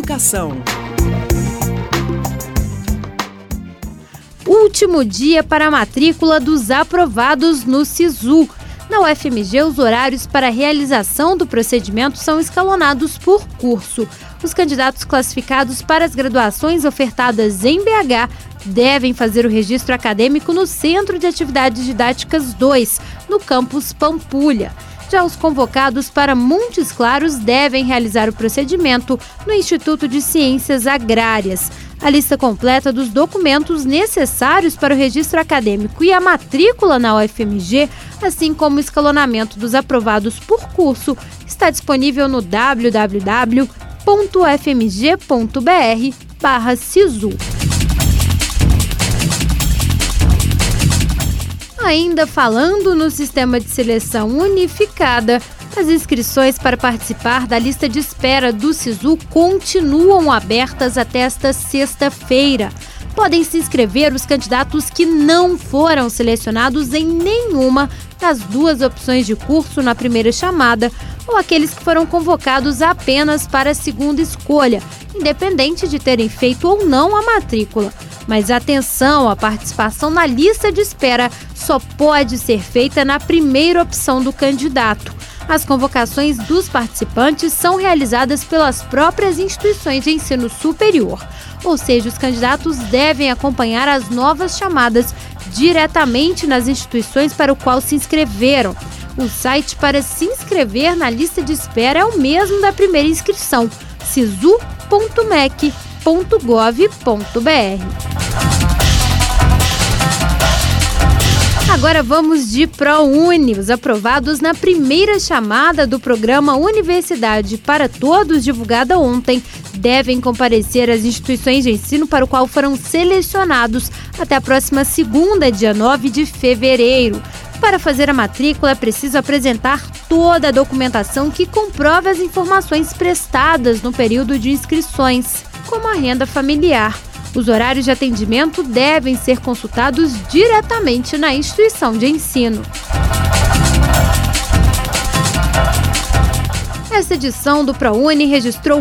Educação. Último dia para a matrícula dos aprovados no SISU. Na UFMG, os horários para a realização do procedimento são escalonados por curso. Os candidatos classificados para as graduações ofertadas em BH devem fazer o registro acadêmico no Centro de Atividades Didáticas 2, no campus Pampulha. Já os convocados para Montes Claros devem realizar o procedimento no Instituto de Ciências Agrárias. A lista completa dos documentos necessários para o registro acadêmico e a matrícula na UFMG, assim como o escalonamento dos aprovados por curso, está disponível no www.ufmg.br/SISU. Ainda falando no Sistema de Seleção Unificada, as inscrições para participar da lista de espera do SISU continuam abertas até esta sexta-feira. Podem se inscrever os candidatos que não foram selecionados em nenhuma das duas opções de curso na primeira chamada ou aqueles que foram convocados apenas para a segunda escolha, independente de terem feito ou não a matrícula. Mas atenção, a participação na lista de espera só pode ser feita na primeira opção do candidato. As convocações dos participantes são realizadas pelas próprias instituições de ensino superior, ou seja, os candidatos devem acompanhar as novas chamadas diretamente nas instituições para o qual se inscreveram. O site para se inscrever na lista de espera é o mesmo da primeira inscrição, sisu.mec.gov.br. Agora vamos de ProUni. Os aprovados na primeira chamada do programa Universidade para Todos, divulgada ontem, devem comparecer às instituições de ensino para o qual foram selecionados até a próxima segunda, dia 9 de fevereiro. Para fazer a matrícula, é preciso apresentar toda a documentação que comprove as informações prestadas no período de inscrições, como a renda familiar. Os horários de atendimento devem ser consultados diretamente na instituição de ensino. Esta edição do ProUni registrou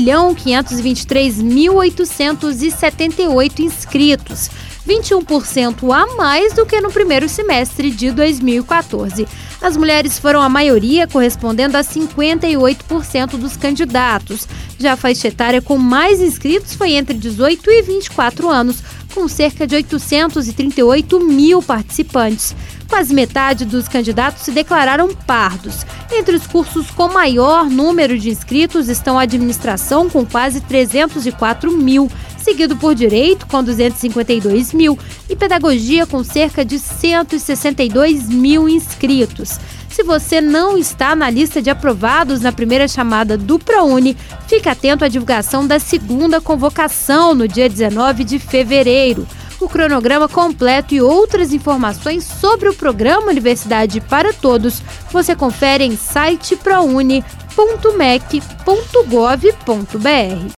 1.523.878 inscritos, 21% a mais do que no primeiro semestre de 2014. As mulheres foram a maioria, correspondendo a 58% dos candidatos. Já a faixa etária com mais inscritos foi entre 18 e 24 anos, com cerca de 838 mil participantes. Quase metade dos candidatos se declararam pardos. Entre os cursos com maior número de inscritos estão a Administração, com quase 304 mil, seguido por Direito, com 252 mil, e Pedagogia, com cerca de 162 mil inscritos. Se você não está na lista de aprovados na primeira chamada do ProUni, fique atento à divulgação da segunda convocação no dia 19 de fevereiro. O cronograma completo e outras informações sobre o programa Universidade para Todos você confere em site prouni.mec.gov.br.